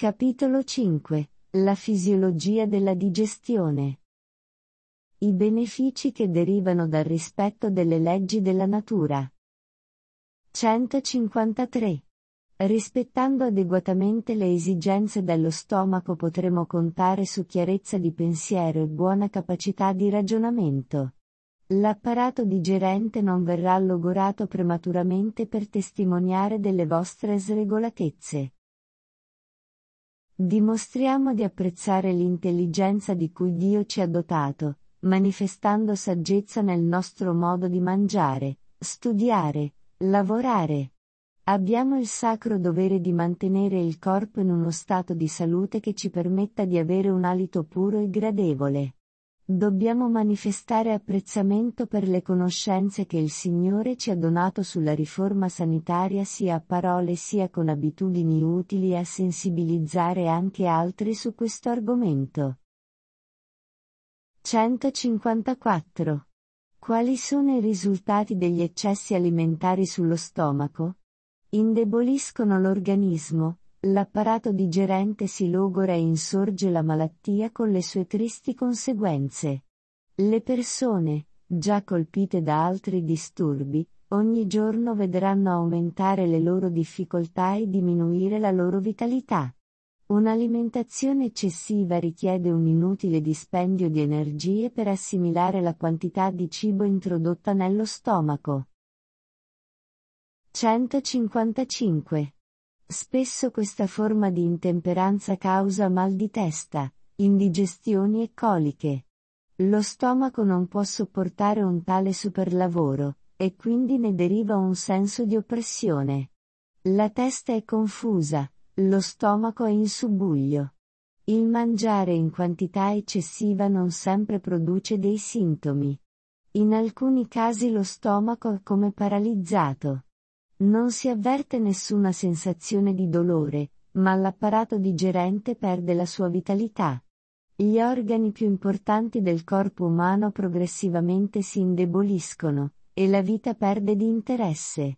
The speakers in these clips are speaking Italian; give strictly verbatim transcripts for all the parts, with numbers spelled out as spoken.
Capitolo cinque. La fisiologia della digestione. I benefici che derivano dal rispetto delle leggi della natura. centocinquantatré. Rispettando adeguatamente le esigenze dello stomaco potremo contare su chiarezza di pensiero e buona capacità di ragionamento. L'apparato digerente non verrà logorato prematuramente per testimoniare delle vostre sregolatezze. Dimostriamo di apprezzare l'intelligenza di cui Dio ci ha dotato, manifestando saggezza nel nostro modo di mangiare, studiare, lavorare. Abbiamo il sacro dovere di mantenere il corpo in uno stato di salute che ci permetta di avere un alito puro e gradevole. Dobbiamo manifestare apprezzamento per le conoscenze che il Signore ci ha donato sulla riforma sanitaria sia a parole sia con abitudini utili a sensibilizzare anche altri su questo argomento. centocinquantaquattro. Quali sono i risultati degli eccessi alimentari sullo stomaco? Indeboliscono l'organismo, l'apparato digerente si logora e insorge la malattia con le sue tristi conseguenze. Le persone, già colpite da altri disturbi, ogni giorno vedranno aumentare le loro difficoltà e diminuire la loro vitalità. Un'alimentazione eccessiva richiede un inutile dispendio di energie per assimilare la quantità di cibo introdotta nello stomaco. centocinquantacinque. Spesso questa forma di intemperanza causa mal di testa, indigestioni e coliche. Lo stomaco non può sopportare un tale superlavoro, e quindi ne deriva un senso di oppressione. La testa è confusa, lo stomaco è in subbuglio. Il mangiare in quantità eccessiva non sempre produce dei sintomi. In alcuni casi lo stomaco è come paralizzato. Non si avverte nessuna sensazione di dolore, ma l'apparato digerente perde la sua vitalità. Gli organi più importanti del corpo umano progressivamente si indeboliscono, e la vita perde di interesse.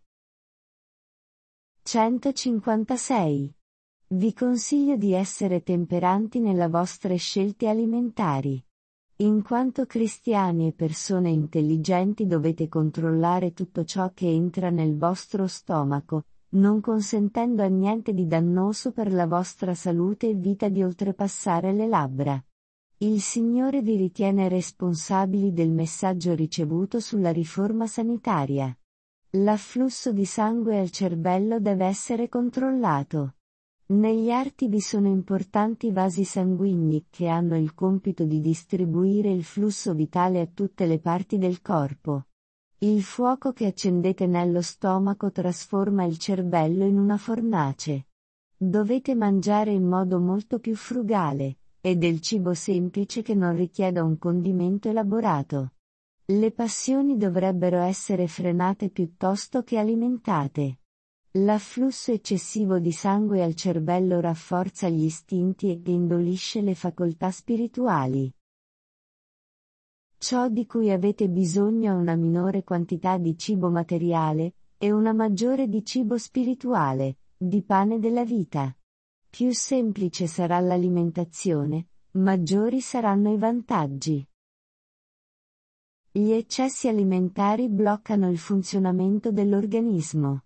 centocinquantasei. Vi consiglio di essere temperanti nelle vostre scelte alimentari. In quanto cristiani e persone intelligenti dovete controllare tutto ciò che entra nel vostro stomaco, non consentendo a niente di dannoso per la vostra salute e vita di oltrepassare le labbra. Il Signore vi ritiene responsabili del messaggio ricevuto sulla riforma sanitaria. L'afflusso di sangue al cervello deve essere controllato. Negli arti vi sono importanti vasi sanguigni che hanno il compito di distribuire il flusso vitale a tutte le parti del corpo. Il fuoco che accendete nello stomaco trasforma il cervello in una fornace. Dovete mangiare in modo molto più frugale, e del cibo semplice che non richieda un condimento elaborato. Le passioni dovrebbero essere frenate piuttosto che alimentate. L'afflusso eccessivo di sangue al cervello rafforza gli istinti e indolisce le facoltà spirituali. Ciò di cui avete bisogno è una minore quantità di cibo materiale, e una maggiore di cibo spirituale, di pane della vita. Più semplice sarà l'alimentazione, maggiori saranno i vantaggi. Gli eccessi alimentari bloccano il funzionamento dell'organismo.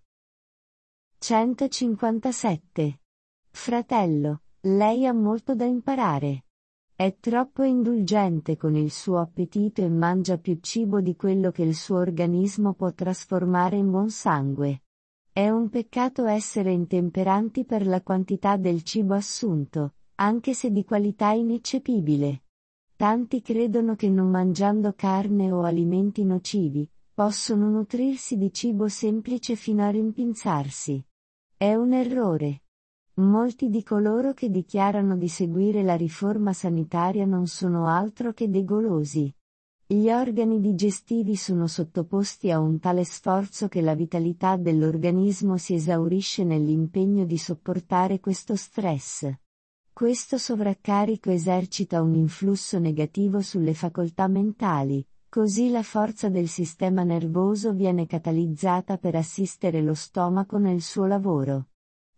centocinquantasette. Fratello, lei ha molto da imparare. È troppo indulgente con il suo appetito e mangia più cibo di quello che il suo organismo può trasformare in buon sangue. È un peccato essere intemperanti per la quantità del cibo assunto, anche se di qualità ineccepibile. Tanti credono che non mangiando carne o alimenti nocivi, possono nutrirsi di cibo semplice fino a rimpinzarsi. È un errore. Molti di coloro che dichiarano di seguire la riforma sanitaria non sono altro che dei golosi. Gli organi digestivi sono sottoposti a un tale sforzo che la vitalità dell'organismo si esaurisce nell'impegno di sopportare questo stress. Questo sovraccarico esercita un influsso negativo sulle facoltà mentali, così la forza del sistema nervoso viene catalizzata per assistere lo stomaco nel suo lavoro.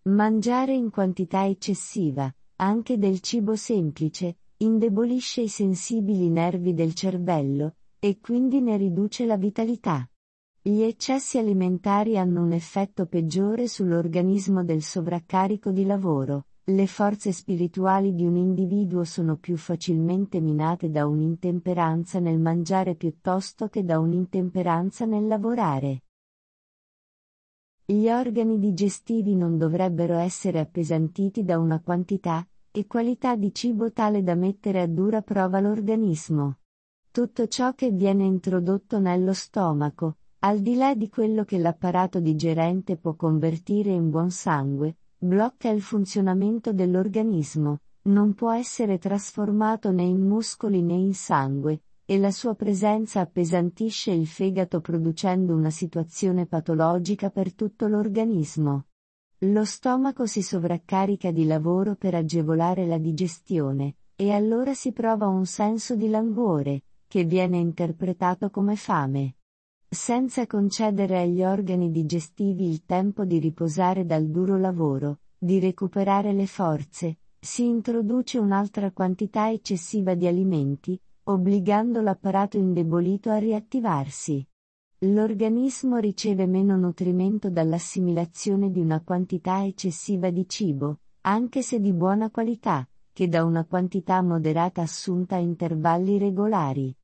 Mangiare in quantità eccessiva, anche del cibo semplice, indebolisce i sensibili nervi del cervello, e quindi ne riduce la vitalità. Gli eccessi alimentari hanno un effetto peggiore sull'organismo del sovraccarico di lavoro. Le forze spirituali di un individuo sono più facilmente minate da un'intemperanza nel mangiare piuttosto che da un'intemperanza nel lavorare. Gli organi digestivi non dovrebbero essere appesantiti da una quantità e qualità di cibo tale da mettere a dura prova l'organismo. Tutto ciò che viene introdotto nello stomaco, al di là di quello che l'apparato digerente può convertire in buon sangue, blocca il funzionamento dell'organismo, non può essere trasformato né in muscoli né in sangue, e la sua presenza appesantisce il fegato producendo una situazione patologica per tutto l'organismo. Lo stomaco si sovraccarica di lavoro per agevolare la digestione, e allora si prova un senso di languore, che viene interpretato come fame. Senza concedere agli organi digestivi il tempo di riposare dal duro lavoro, di recuperare le forze, si introduce un'altra quantità eccessiva di alimenti, obbligando l'apparato indebolito a riattivarsi. L'organismo riceve meno nutrimento dall'assimilazione di una quantità eccessiva di cibo, anche se di buona qualità, che da una quantità moderata assunta a intervalli regolari.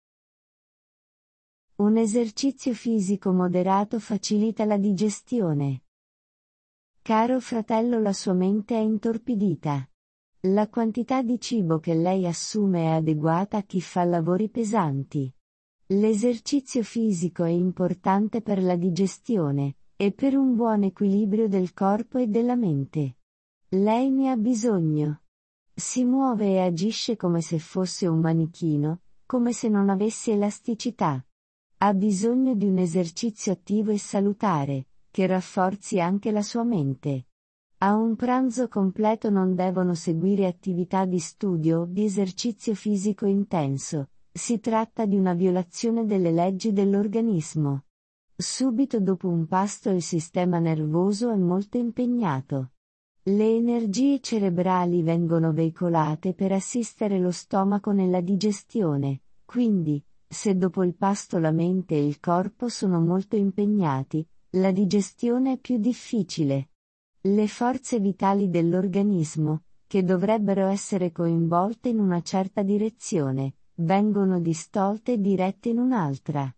Un esercizio fisico moderato facilita la digestione. Caro fratello, la sua mente è intorpidita. La quantità di cibo che lei assume è adeguata a chi fa lavori pesanti. L'esercizio fisico è importante per la digestione, e per un buon equilibrio del corpo e della mente. Lei ne ha bisogno. Si muove e agisce come se fosse un manichino, come se non avesse elasticità. Ha bisogno di un esercizio attivo e salutare, che rafforzi anche la sua mente. A un pranzo completo non devono seguire attività di studio o di esercizio fisico intenso, si tratta di una violazione delle leggi dell'organismo. Subito dopo un pasto il sistema nervoso è molto impegnato. Le energie cerebrali vengono veicolate per assistere lo stomaco nella digestione, quindi, se dopo il pasto la mente e il corpo sono molto impegnati, la digestione è più difficile. Le forze vitali dell'organismo, che dovrebbero essere coinvolte in una certa direzione, vengono distolte e dirette in un'altra.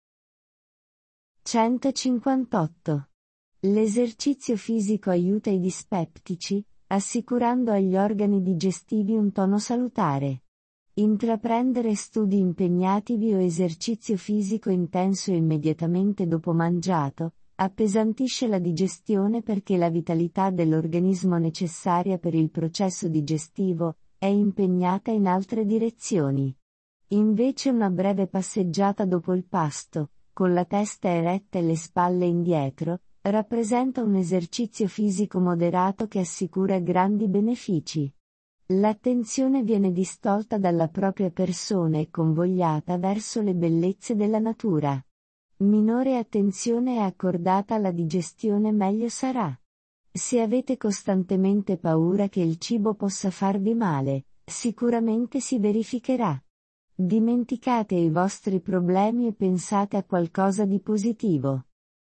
centocinquantotto. L'esercizio fisico aiuta i dispeptici, assicurando agli organi digestivi un tono salutare. Intraprendere studi impegnativi o esercizio fisico intenso immediatamente dopo mangiato, appesantisce la digestione perché la vitalità dell'organismo necessaria per il processo digestivo è impegnata in altre direzioni. Invece una breve passeggiata dopo il pasto, con la testa eretta e le spalle indietro, rappresenta un esercizio fisico moderato che assicura grandi benefici. L'attenzione viene distolta dalla propria persona e convogliata verso le bellezze della natura. Minore attenzione è accordata alla digestione, meglio sarà. Se avete costantemente paura che il cibo possa farvi male, sicuramente si verificherà. Dimenticate i vostri problemi e pensate a qualcosa di positivo.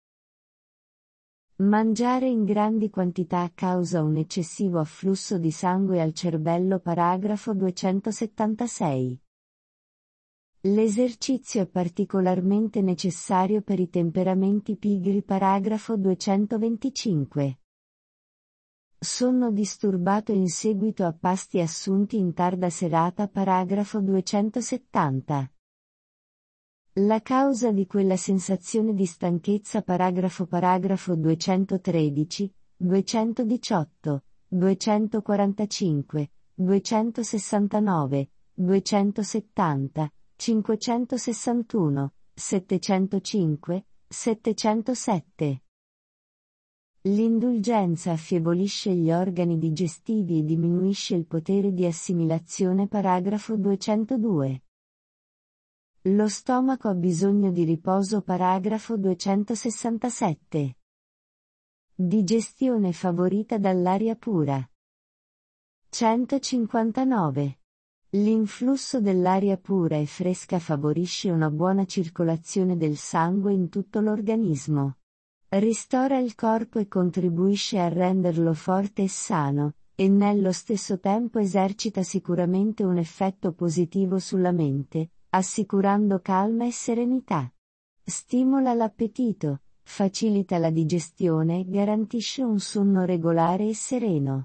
Mangiare in grandi quantità causa un eccessivo afflusso di sangue al cervello. Paragrafo duecentosettantasei. L'esercizio è particolarmente necessario per i temperamenti pigri. Paragrafo duecentoventicinque. Sonno disturbato in seguito a pasti assunti in tarda serata. Paragrafo duecentosettanta. La causa di quella sensazione di stanchezza. Paragrafo paragrafo duecentotredici, duecentodiciotto, duecentoquarantacinque, duecentosessantanove, duecentosettanta, cinquecentosessantuno, settecentocinque, settecentosette. L'indulgenza affievolisce gli organi digestivi e diminuisce il potere di assimilazione. Paragrafo duecentodue. Lo stomaco ha bisogno di riposo. Paragrafo duecentosessantasette. Digestione favorita dall'aria pura. centocinquantanove. L'influsso dell'aria pura e fresca favorisce una buona circolazione del sangue in tutto l'organismo. Ristora il corpo e contribuisce a renderlo forte e sano, e nello stesso tempo esercita sicuramente un effetto positivo sulla mente, assicurando calma e serenità. Stimola l'appetito, facilita la digestione e garantisce un sonno regolare e sereno.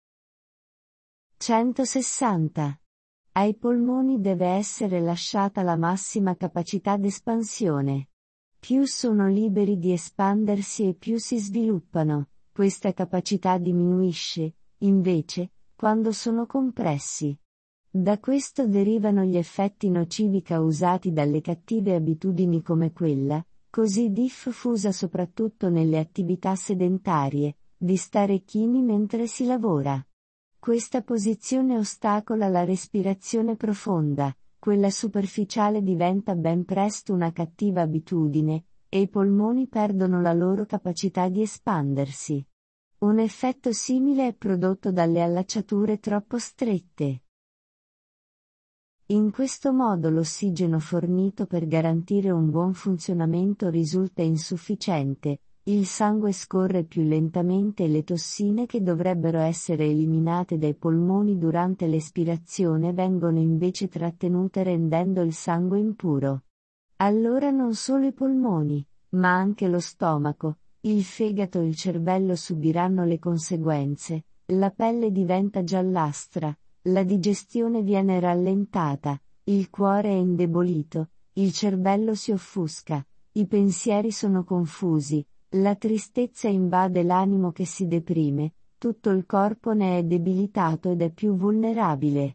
centosessanta. Ai polmoni deve essere lasciata la massima capacità d'espansione. Più sono liberi di espandersi e più si sviluppano, questa capacità diminuisce, invece, quando sono compressi. Da questo derivano gli effetti nocivi causati dalle cattive abitudini come quella, così diffusa soprattutto nelle attività sedentarie, di stare chini mentre si lavora. Questa posizione ostacola la respirazione profonda, quella superficiale diventa ben presto una cattiva abitudine, e i polmoni perdono la loro capacità di espandersi. Un effetto simile è prodotto dalle allacciature troppo strette. In questo modo l'ossigeno fornito per garantire un buon funzionamento risulta insufficiente, il sangue scorre più lentamente e le tossine che dovrebbero essere eliminate dai polmoni durante l'espirazione vengono invece trattenute rendendo il sangue impuro. Allora non solo i polmoni, ma anche lo stomaco, il fegato e il cervello subiranno le conseguenze, la pelle diventa giallastra, la digestione viene rallentata, il cuore è indebolito, il cervello si offusca, i pensieri sono confusi, la tristezza invade l'animo che si deprime, tutto il corpo ne è debilitato ed è più vulnerabile.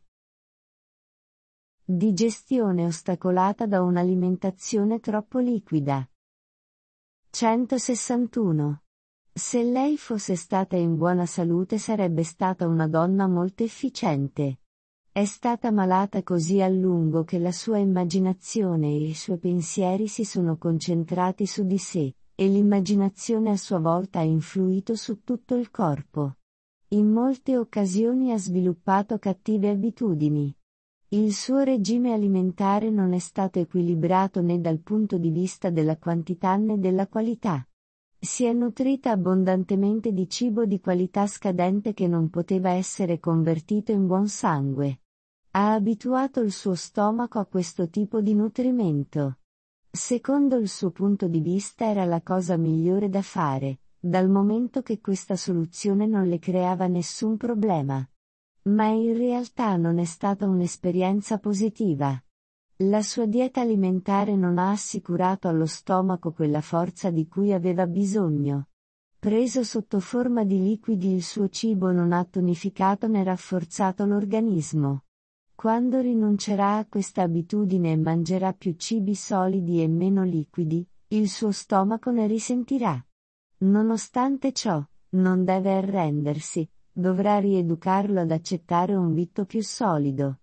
Digestione ostacolata da un'alimentazione troppo liquida. centosessantuno. Se lei fosse stata in buona salute sarebbe stata una donna molto efficiente. È stata malata così a lungo che la sua immaginazione e i suoi pensieri si sono concentrati su di sé, e l'immaginazione a sua volta ha influito su tutto il corpo. In molte occasioni ha sviluppato cattive abitudini. Il suo regime alimentare non è stato equilibrato né dal punto di vista della quantità né della qualità. Si è nutrita abbondantemente di cibo di qualità scadente che non poteva essere convertito in buon sangue. Ha abituato il suo stomaco a questo tipo di nutrimento. Secondo il suo punto di vista era la cosa migliore da fare, dal momento che questa soluzione non le creava nessun problema. Ma in realtà non è stata un'esperienza positiva. La sua dieta alimentare non ha assicurato allo stomaco quella forza di cui aveva bisogno. Preso sotto forma di liquidi il suo cibo non ha tonificato né rafforzato l'organismo. Quando rinuncerà a questa abitudine e mangerà più cibi solidi e meno liquidi, il suo stomaco ne risentirà. Nonostante ciò, non deve arrendersi, dovrà rieducarlo ad accettare un vitto più solido.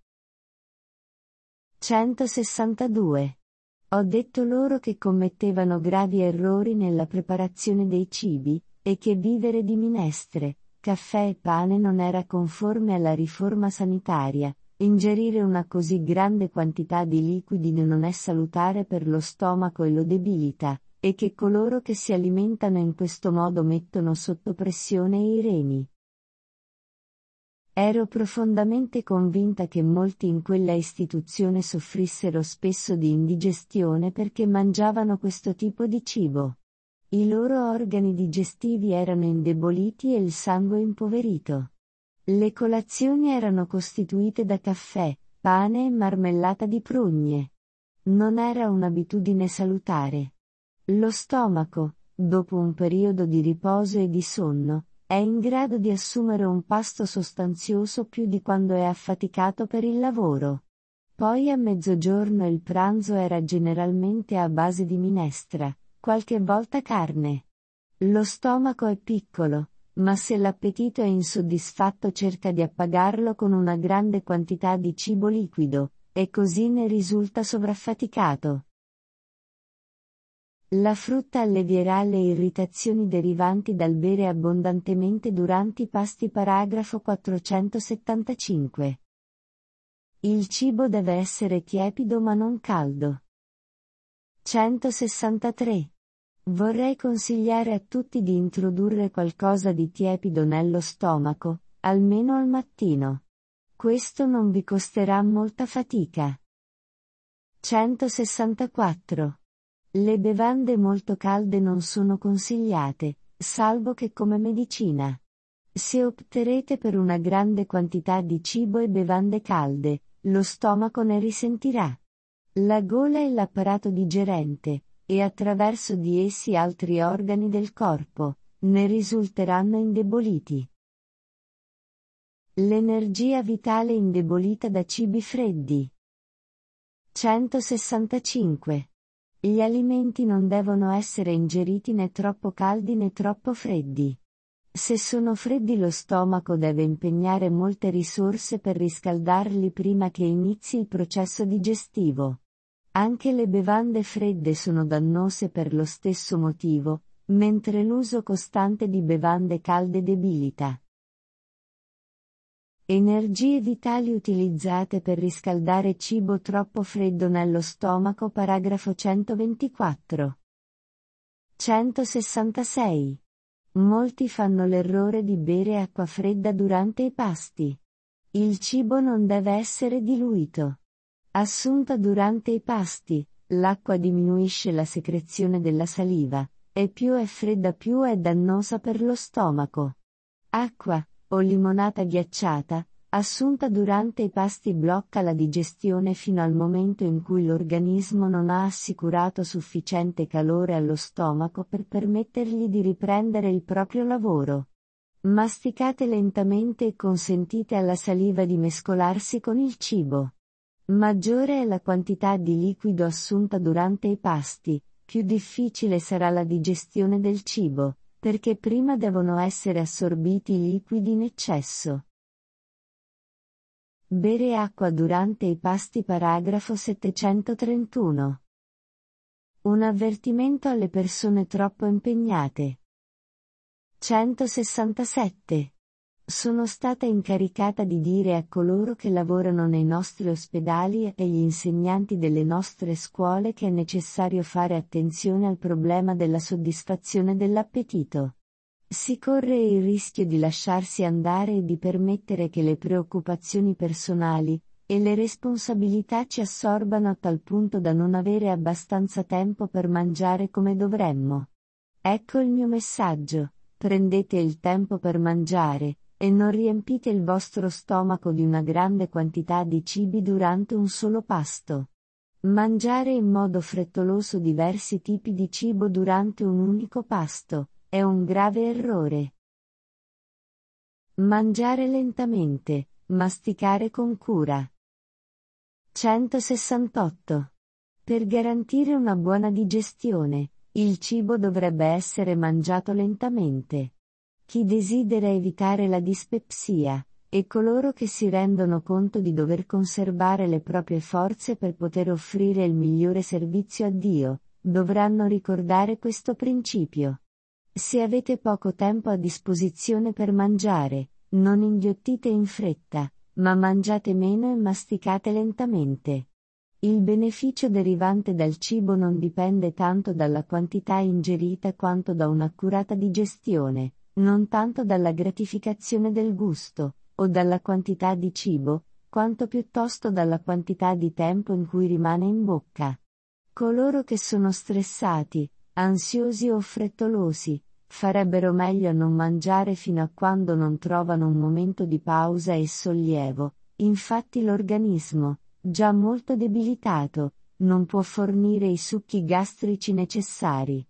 centosessantadue. Ho detto loro che commettevano gravi errori nella preparazione dei cibi, e che vivere di minestre, caffè e pane non era conforme alla riforma sanitaria. Ingerire una così grande quantità di liquidi non è salutare per lo stomaco e lo debilita, e che coloro che si alimentano in questo modo mettono sotto pressione i reni. Ero profondamente convinta che molti in quella istituzione soffrissero spesso di indigestione perché mangiavano questo tipo di cibo. I loro organi digestivi erano indeboliti e il sangue impoverito. Le colazioni erano costituite da caffè, pane e marmellata di prugne. Non era un'abitudine salutare. Lo stomaco, dopo un periodo di riposo e di sonno, è in grado di assumere un pasto sostanzioso più di quando è affaticato per il lavoro. Poi a mezzogiorno il pranzo era generalmente a base di minestra, qualche volta carne. Lo stomaco è piccolo, ma se l'appetito è insoddisfatto cerca di appagarlo con una grande quantità di cibo liquido, e così ne risulta sovraffaticato. La frutta allevierà le irritazioni derivanti dal bere abbondantemente durante i pasti. Paragrafo quattrocentosettantacinque. Il cibo deve essere tiepido ma non caldo. centosessantatré. Vorrei consigliare a tutti di introdurre qualcosa di tiepido nello stomaco, almeno al mattino. Questo non vi costerà molta fatica. centosessantaquattro. Le bevande molto calde non sono consigliate, salvo che come medicina. Se opterete per una grande quantità di cibo e bevande calde, lo stomaco ne risentirà. La gola e l'apparato digerente, e attraverso di essi altri organi del corpo, ne risulteranno indeboliti. L'energia vitale indebolita da cibi freddi. centosessantacinque. Gli alimenti non devono essere ingeriti né troppo caldi né troppo freddi. Se sono freddi lo stomaco deve impegnare molte risorse per riscaldarli prima che inizi il processo digestivo. Anche le bevande fredde sono dannose per lo stesso motivo, mentre l'uso costante di bevande calde debilita. Energie vitali utilizzate per riscaldare cibo troppo freddo nello stomaco. Paragrafo centoventiquattro. centosessantasei. Molti fanno l'errore di bere acqua fredda durante i pasti. Il cibo non deve essere diluito. Assunta durante i pasti, l'acqua diminuisce la secrezione della saliva, e più è fredda più è dannosa per lo stomaco. Acqua, o limonata ghiacciata, assunta durante i pasti blocca la digestione fino al momento in cui l'organismo non ha assicurato sufficiente calore allo stomaco per permettergli di riprendere il proprio lavoro. Masticate lentamente e consentite alla saliva di mescolarsi con il cibo. Maggiore è la quantità di liquido assunta durante i pasti, più difficile sarà la digestione del cibo, perché prima devono essere assorbiti i liquidi in eccesso. Bere acqua durante i pasti. Paragrafo settecentotrentuno. Un avvertimento alle persone troppo impegnate. centosessantasette. Sono stata incaricata di dire a coloro che lavorano nei nostri ospedali e agli insegnanti delle nostre scuole che è necessario fare attenzione al problema della soddisfazione dell'appetito. Si corre il rischio di lasciarsi andare e di permettere che le preoccupazioni personali e le responsabilità ci assorbano a tal punto da non avere abbastanza tempo per mangiare come dovremmo. Ecco il mio messaggio: prendete il tempo per mangiare, e non riempite il vostro stomaco di una grande quantità di cibi durante un solo pasto. Mangiare in modo frettoloso diversi tipi di cibo durante un unico pasto è un grave errore. Mangiare lentamente, masticare con cura. centosessantotto. Per garantire una buona digestione, il cibo dovrebbe essere mangiato lentamente. Chi desidera evitare la dispepsia, e coloro che si rendono conto di dover conservare le proprie forze per poter offrire il migliore servizio a Dio, dovranno ricordare questo principio. Se avete poco tempo a disposizione per mangiare, non inghiottite in fretta, ma mangiate meno e masticate lentamente. Il beneficio derivante dal cibo non dipende tanto dalla quantità ingerita quanto da un'accurata digestione, non tanto dalla gratificazione del gusto, o dalla quantità di cibo, quanto piuttosto dalla quantità di tempo in cui rimane in bocca. Coloro che sono stressati, ansiosi o frettolosi, farebbero meglio a non mangiare fino a quando non trovano un momento di pausa e sollievo. Infatti l'organismo, già molto debilitato, non può fornire i succhi gastrici necessari.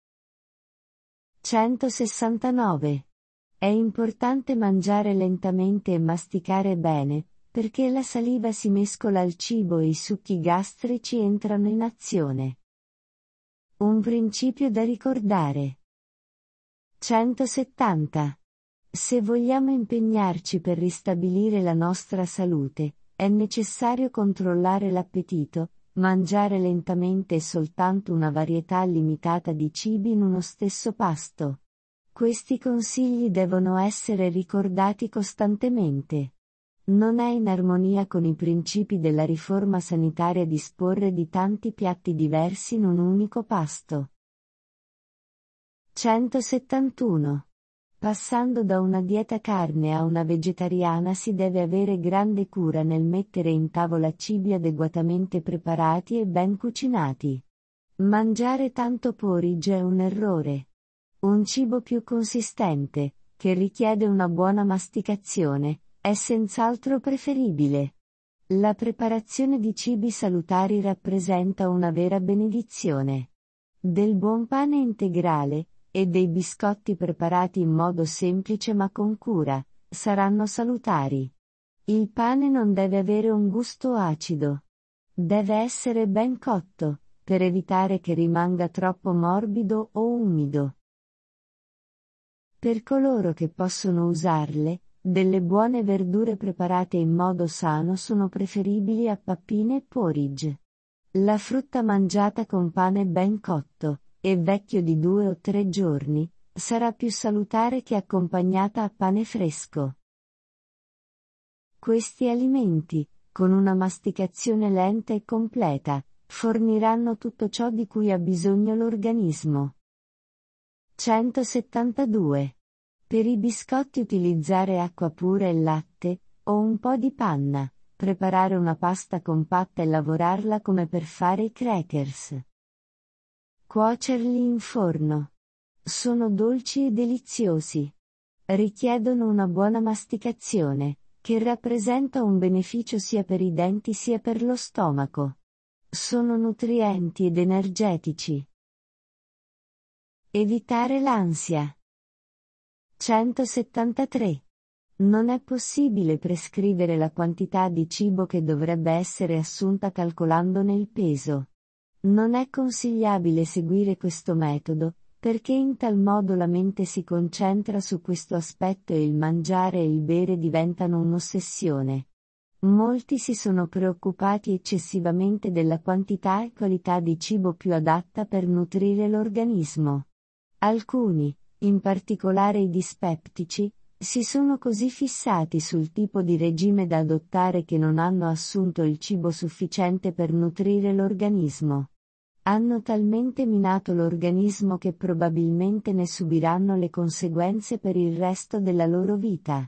centosessantanove. È importante mangiare lentamente e masticare bene, perché la saliva si mescola al cibo e i succhi gastrici entrano in azione. Un principio da ricordare. centosettanta. Se vogliamo impegnarci per ristabilire la nostra salute, è necessario controllare l'appetito, mangiare lentamente e soltanto una varietà limitata di cibi in uno stesso pasto. Questi consigli devono essere ricordati costantemente. Non è in armonia con i principi della riforma sanitaria disporre di tanti piatti diversi in un unico pasto. centosettantuno. Passando da una dieta carne a una vegetariana si deve avere grande cura nel mettere in tavola cibi adeguatamente preparati e ben cucinati. Mangiare tanto porridge è un errore. Un cibo più consistente, che richiede una buona masticazione, è senz'altro preferibile. La preparazione di cibi salutari rappresenta una vera benedizione. Del buon pane integrale, e dei biscotti preparati in modo semplice ma con cura, saranno salutari. Il pane non deve avere un gusto acido. Deve essere ben cotto, per evitare che rimanga troppo morbido o umido. Per coloro che possono usarle, delle buone verdure preparate in modo sano sono preferibili a pappine e porridge. La frutta mangiata con pane ben cotto, e vecchio di due o tre giorni, sarà più salutare che accompagnata a pane fresco. Questi alimenti, con una masticazione lenta e completa, forniranno tutto ciò di cui ha bisogno l'organismo. centosettantadue. Per i biscotti utilizzare acqua pura e latte, o un po' di panna, preparare una pasta compatta e lavorarla come per fare i crackers. Cuocerli in forno. Sono dolci e deliziosi. Richiedono una buona masticazione, che rappresenta un beneficio sia per i denti sia per lo stomaco. Sono nutrienti ed energetici. Evitare l'ansia. centosettantatré. Non è possibile prescrivere la quantità di cibo che dovrebbe essere assunta calcolandone il peso. Non è consigliabile seguire questo metodo, perché in tal modo la mente si concentra su questo aspetto e il mangiare e il bere diventano un'ossessione. Molti si sono preoccupati eccessivamente della quantità e qualità di cibo più adatta per nutrire l'organismo. Alcuni, in particolare i dispeptici, si sono così fissati sul tipo di regime da adottare che non hanno assunto il cibo sufficiente per nutrire l'organismo. Hanno talmente minato l'organismo che probabilmente ne subiranno le conseguenze per il resto della loro vita.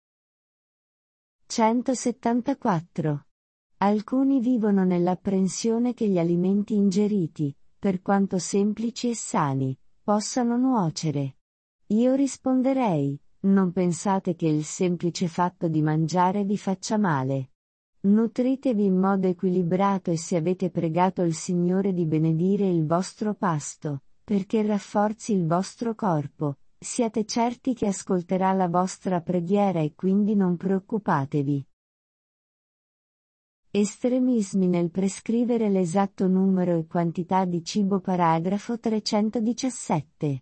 centosettantaquattro. Alcuni vivono nell'apprensione che gli alimenti ingeriti, per quanto semplici e sani, possano nuocere. Io risponderei, non pensate che il semplice fatto di mangiare vi faccia male. Nutritevi in modo equilibrato e se avete pregato il Signore di benedire il vostro pasto, perché rafforzi il vostro corpo, siate certi che ascolterà la vostra preghiera e quindi non preoccupatevi. Estremismi nel prescrivere l'esatto numero e quantità di cibo. Paragrafo trecentodiciassette.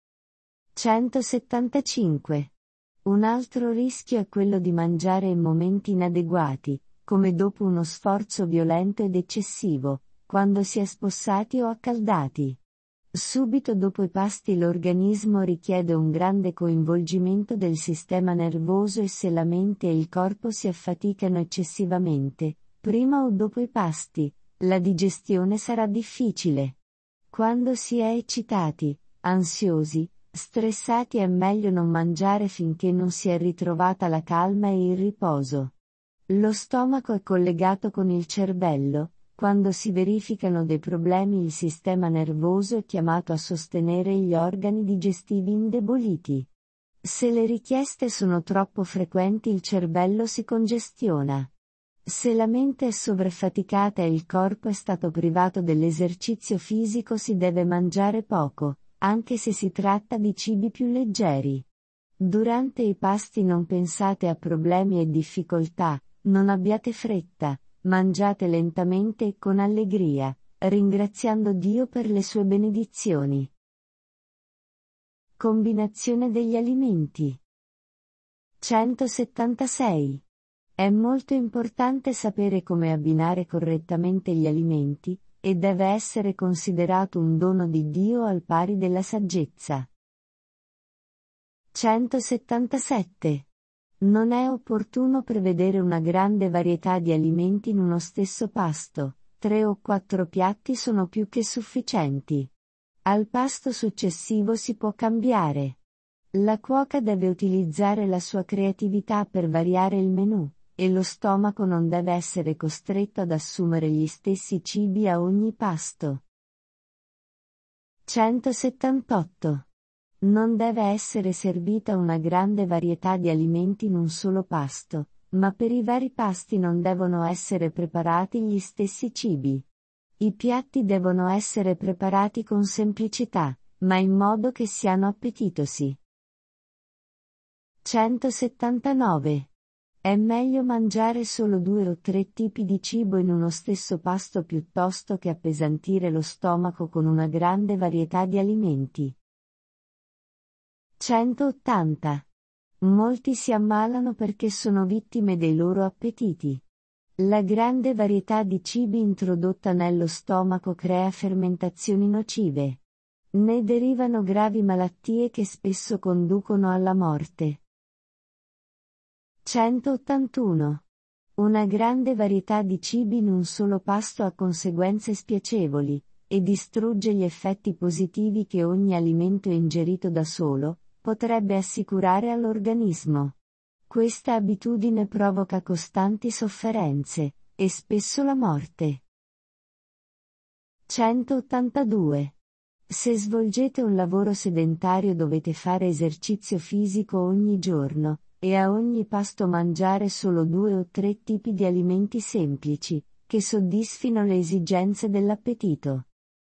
centosettantacinque. Un altro rischio è quello di mangiare in momenti inadeguati, come dopo uno sforzo violento ed eccessivo, quando si è spossati o accaldati. Subito dopo i pasti l'organismo richiede un grande coinvolgimento del sistema nervoso e se la mente e il corpo si affaticano eccessivamente, prima o dopo i pasti, la digestione sarà difficile. Quando si è eccitati, ansiosi, stressati è meglio non mangiare finché non si è ritrovata la calma e il riposo. Lo stomaco è collegato con il cervello, quando si verificano dei problemi il sistema nervoso è chiamato a sostenere gli organi digestivi indeboliti. Se le richieste sono troppo frequenti il cervello si congestiona. Se la mente è sovraffaticata e il corpo è stato privato dell'esercizio fisico si deve mangiare poco, anche se si tratta di cibi più leggeri. Durante i pasti non pensate a problemi e difficoltà, non abbiate fretta, mangiate lentamente e con allegria, ringraziando Dio per le sue benedizioni. Combinazione degli alimenti. centosettantasei. È molto importante sapere come abbinare correttamente gli alimenti, e deve essere considerato un dono di Dio al pari della saggezza. centosettantasette. Non è opportuno prevedere una grande varietà di alimenti in uno stesso pasto, tre o quattro piatti sono più che sufficienti. Al pasto successivo si può cambiare. La cuoca deve utilizzare la sua creatività per variare il menù, e lo stomaco non deve essere costretto ad assumere gli stessi cibi a ogni pasto. centosettantotto. Non deve essere servita una grande varietà di alimenti in un solo pasto, ma per i vari pasti non devono essere preparati gli stessi cibi. I piatti devono essere preparati con semplicità, ma in modo che siano appetitosi. centosettantanove. È meglio mangiare solo due o tre tipi di cibo in uno stesso pasto piuttosto che appesantire lo stomaco con una grande varietà di alimenti. centottanta. Molti si ammalano perché sono vittime dei loro appetiti. La grande varietà di cibi introdotta nello stomaco crea fermentazioni nocive. Ne derivano gravi malattie che spesso conducono alla morte. centottantuno. Una grande varietà di cibi in un solo pasto ha conseguenze spiacevoli, e distrugge gli effetti positivi che ogni alimento ingerito da solo potrebbe assicurare all'organismo. Questa abitudine provoca costanti sofferenze, e spesso la morte. centottantadue. Se svolgete un lavoro sedentario dovete fare esercizio fisico ogni giorno, e a ogni pasto mangiare solo due o tre tipi di alimenti semplici, che soddisfino le esigenze dell'appetito.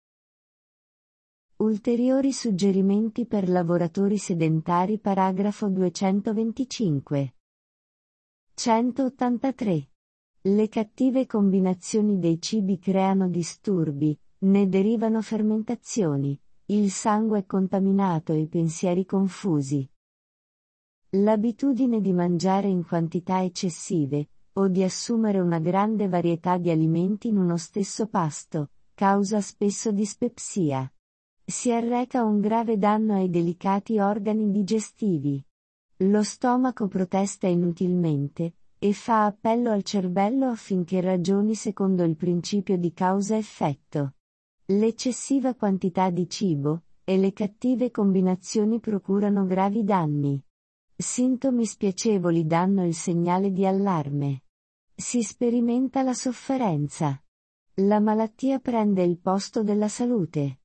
Ulteriori suggerimenti per lavoratori sedentari. Paragrafo duecentoventicinque. centottantatré. Le cattive combinazioni dei cibi creano disturbi, ne derivano fermentazioni, il sangue è contaminato e i pensieri confusi. L'abitudine di mangiare in quantità eccessive, o di assumere una grande varietà di alimenti in uno stesso pasto, causa spesso dispepsia. Si arreca un grave danno ai delicati organi digestivi. Lo stomaco protesta inutilmente, e fa appello al cervello affinché ragioni secondo il principio di causa-effetto. L'eccessiva quantità di cibo, e le cattive combinazioni procurano gravi danni. Sintomi spiacevoli danno il segnale di allarme. Si sperimenta la sofferenza. La malattia prende il posto della salute.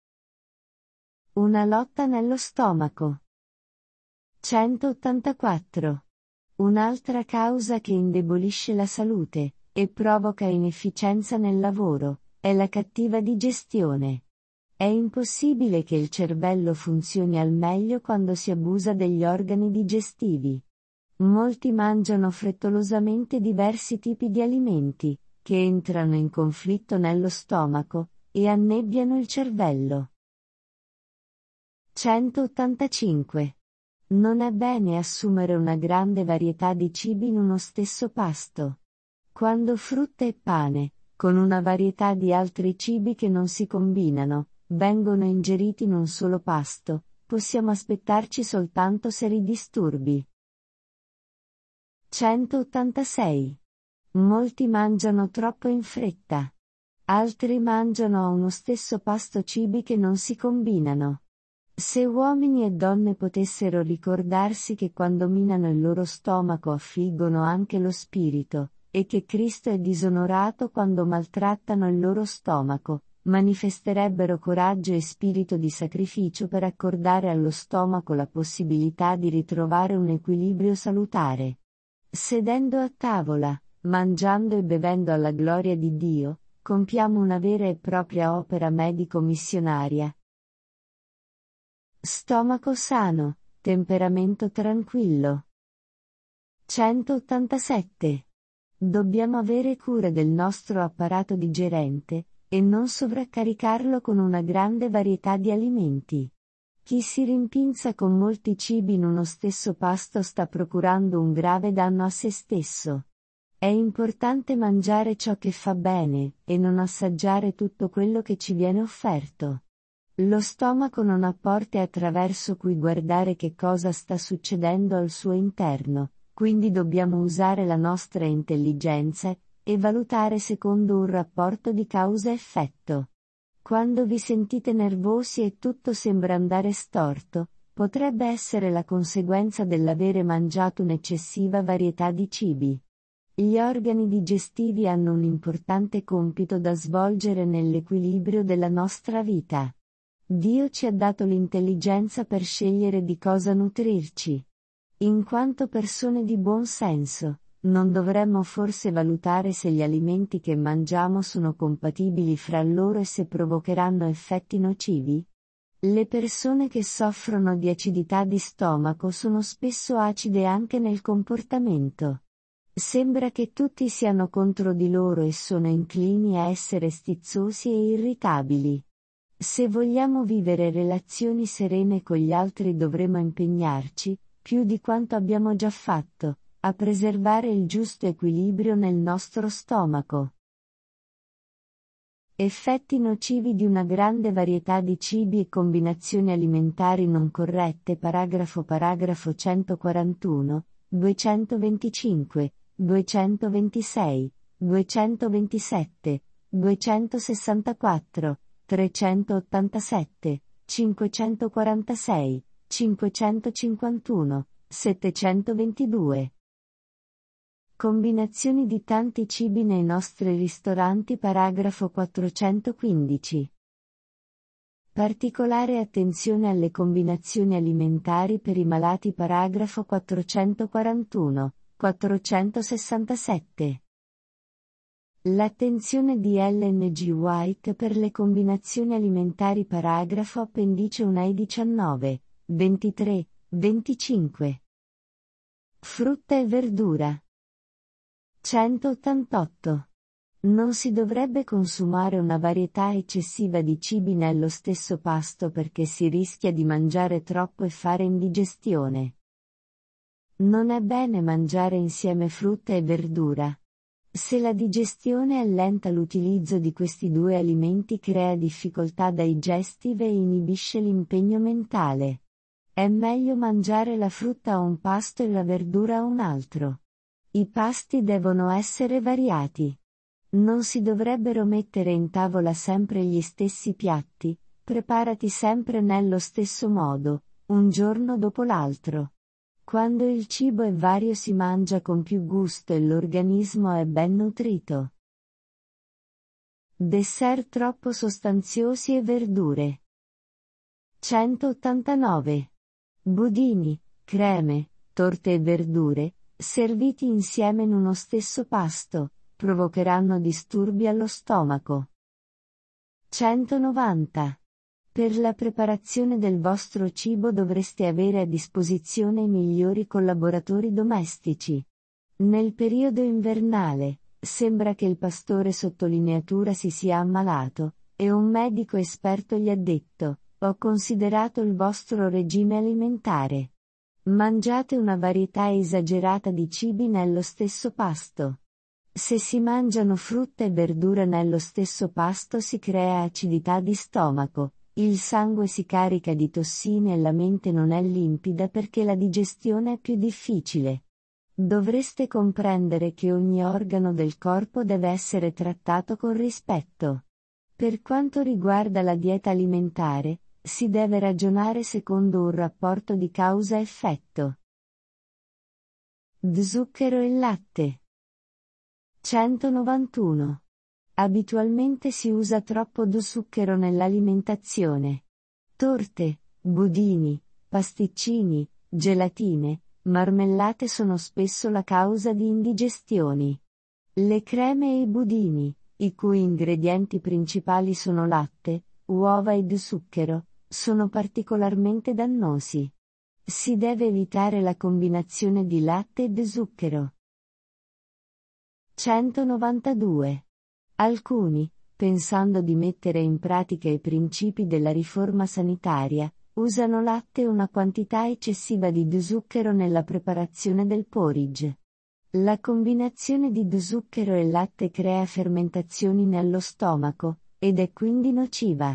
Una lotta nello stomaco. centottantaquattro. Un'altra causa che indebolisce la salute, e provoca inefficienza nel lavoro, è la cattiva digestione. È impossibile che il cervello funzioni al meglio quando si abusa degli organi digestivi. Molti mangiano frettolosamente diversi tipi di alimenti, che entrano in conflitto nello stomaco, e annebbiano il cervello. centottantacinque. Non è bene assumere una grande varietà di cibi in uno stesso pasto. Quando frutta e pane, con una varietà di altri cibi che non si combinano, vengono ingeriti in un solo pasto, possiamo aspettarci soltanto seri disturbi. centottantasei. Molti mangiano troppo in fretta. Altri mangiano a uno stesso pasto cibi che non si combinano. Se uomini e donne potessero ricordarsi che quando minano il loro stomaco affliggono anche lo spirito, e che Cristo è disonorato quando maltrattano il loro stomaco, manifesterebbero coraggio e spirito di sacrificio per accordare allo stomaco la possibilità di ritrovare un equilibrio salutare. Sedendo a tavola, mangiando e bevendo alla gloria di Dio, compiamo una vera e propria opera medico-missionaria. Stomaco sano, temperamento tranquillo. centottantasette. Dobbiamo avere cura del nostro apparato digerente, e non sovraccaricarlo con una grande varietà di alimenti. Chi si rimpinza con molti cibi in uno stesso pasto sta procurando un grave danno a se stesso. È importante mangiare ciò che fa bene, e non assaggiare tutto quello che ci viene offerto. Lo stomaco non ha porte attraverso cui guardare che cosa sta succedendo al suo interno, quindi dobbiamo usare la nostra intelligenza, e valutare secondo un rapporto di causa-effetto. Quando vi sentite nervosi e tutto sembra andare storto, potrebbe essere la conseguenza dell'avere mangiato un'eccessiva varietà di cibi. Gli organi digestivi hanno un importante compito da svolgere nell'equilibrio della nostra vita. Dio ci ha dato l'intelligenza per scegliere di cosa nutrirci. In quanto persone di buon senso, non dovremmo forse valutare se gli alimenti che mangiamo sono compatibili fra loro e se provocheranno effetti nocivi? Le persone che soffrono di acidità di stomaco sono spesso acide anche nel comportamento. Sembra che tutti siano contro di loro e sono inclini a essere stizzosi e irritabili. Se vogliamo vivere relazioni serene con gli altri dovremo impegnarci, più di quanto abbiamo già fatto, a preservare il giusto equilibrio nel nostro stomaco. Effetti nocivi di una grande varietà di cibi e combinazioni alimentari non corrette. Paragrafo Paragrafo centoquarantuno, duecentoventicinque, duecentoventisei, duecentoventisette, duecentosessantaquattro, trecentottantasette, cinquecentoquarantasei, cinquecentocinquantuno, settecentoventidue. Combinazioni di tanti cibi nei nostri ristoranti. Paragrafo quattrocentoquindici. Particolare attenzione alle combinazioni alimentari per i malati. Paragrafo quattrocentoquarantuno, quattrocentosessantasette. L'attenzione di Ellen G. White per le combinazioni alimentari. Paragrafo appendice uno ai diciannove, ventitré, venticinque. Frutta e verdura. centottantotto. Non si dovrebbe consumare una varietà eccessiva di cibi nello stesso pasto perché si rischia di mangiare troppo e fare indigestione. Non è bene mangiare insieme frutta e verdura. Se la digestione è lenta, l'utilizzo di questi due alimenti crea difficoltà digestive e inibisce l'impegno mentale. È meglio mangiare la frutta a un pasto e la verdura a un altro. I pasti devono essere variati. Non si dovrebbero mettere in tavola sempre gli stessi piatti, preparati sempre nello stesso modo, un giorno dopo l'altro. Quando il cibo è vario si mangia con più gusto e l'organismo è ben nutrito. Dessert troppo sostanziosi e verdure. centottantanove. Budini, creme, torte e verdure, serviti insieme in uno stesso pasto, provocheranno disturbi allo stomaco. centonovanta. Per la preparazione del vostro cibo dovreste avere a disposizione i migliori collaboratori domestici. Nel periodo invernale, sembra che il pastore sottolineatura si sia ammalato, e un medico esperto gli ha detto: ho considerato il vostro regime alimentare. Mangiate una varietà esagerata di cibi nello stesso pasto. Se si mangiano frutta e verdura nello stesso pasto si crea acidità di stomaco, il sangue si carica di tossine e la mente non è limpida perché la digestione è più difficile. Dovreste comprendere che ogni organo del corpo deve essere trattato con rispetto. Per quanto riguarda la dieta alimentare, si deve ragionare secondo un rapporto di causa-effetto. Zucchero e latte. centonovantuno. Abitualmente si usa troppo zucchero nell'alimentazione. Torte, budini, pasticcini, gelatine, marmellate sono spesso la causa di indigestioni. Le creme e i budini, i cui ingredienti principali sono latte, uova e zucchero, sono particolarmente dannosi. Si deve evitare la combinazione di latte e zucchero. centonovantadue. Alcuni, pensando di mettere in pratica i principi della riforma sanitaria, usano latte e una quantità eccessiva di zucchero nella preparazione del porridge. La combinazione di zucchero e latte crea fermentazioni nello stomaco, ed è quindi nociva.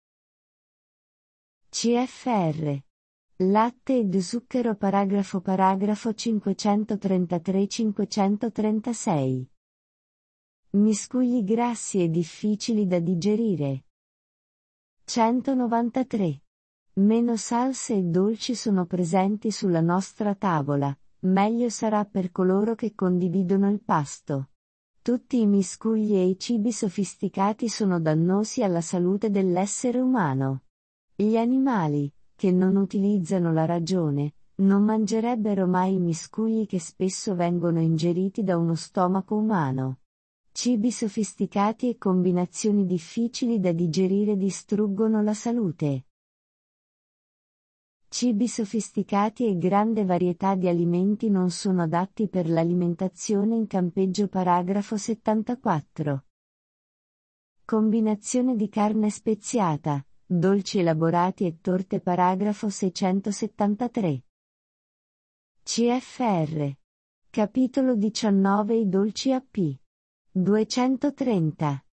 C F R. Latte e zucchero paragrafo paragrafo cinquecentotrentatré cinquecentotrentasei. Miscugli grassi e difficili da digerire. centonovantatré. Meno salse e dolci sono presenti sulla nostra tavola, meglio sarà per coloro che condividono il pasto. Tutti i miscugli e i cibi sofisticati sono dannosi alla salute dell'essere umano. Gli animali, che non utilizzano la ragione, non mangerebbero mai i miscugli che spesso vengono ingeriti da uno stomaco umano. Cibi sofisticati e combinazioni difficili da digerire distruggono la salute. Cibi sofisticati e grande varietà di alimenti non sono adatti per l'alimentazione in campeggio paragrafo settantaquattro. Combinazione di carne speziata, dolci elaborati e torte paragrafo seicentosettantatré. C F R. Capitolo diciannove I dolci A P. duecentotrenta.